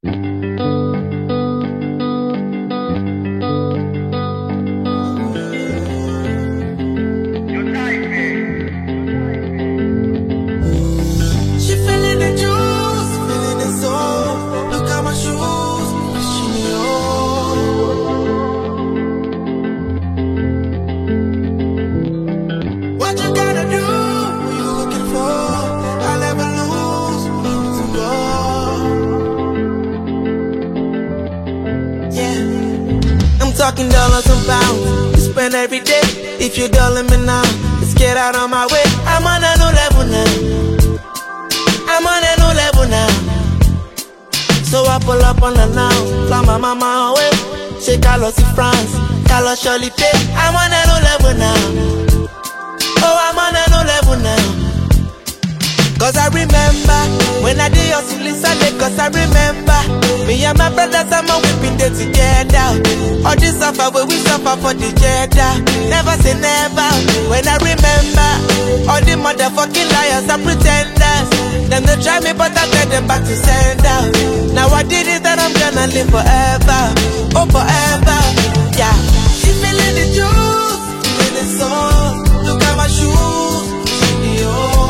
Talking dollars and pounds, you spend every day. If you dollar me now, let's get out of my way. I'm on a new level now. I'm on a new level now. So I pull up on her now, fly my mama away. She Carlos in France, Carlos Shirley Day. I'm on a new level now. Oh, I'm on a new level now. Cause I remember when I did hustle inside, cause I remember me and my brothers and my whipping there together. All this suffer where we suffer for the cheddar. Never say never. When I remember all the motherfucking liars and pretenders, them they try me but I tell them back to sender. Now I did it and I'm gonna live forever. Oh forever, yeah. She feeling the juice, feeling the soul. Look at my shoes, yo.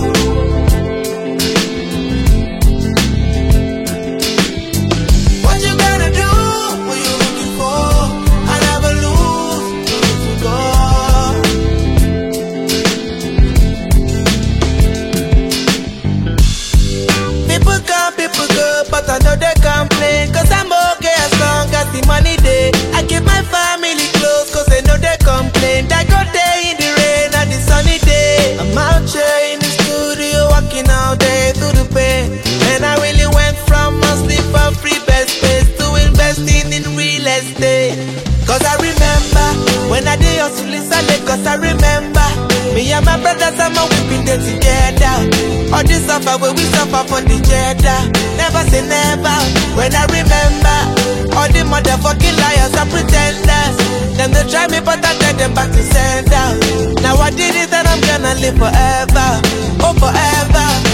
But I know they complain, cause I'm okay as long as the money day. I keep my family close, cause they know they complain. I go there in the rain and the sunny day. I'm out here in the studio, working all day through the pain. And I really went from mostly for free best space to investing in real estate. Cause I remember when I did hustle inside, cause I remember me and my brothers and my whipping there together. All this suffer where we suffer for the cheddar. Never say never. When I remember all the motherfucking liars and pretenders, them they try me but I tell them back to sender. Now I did it and I'm gonna live forever. Oh forever.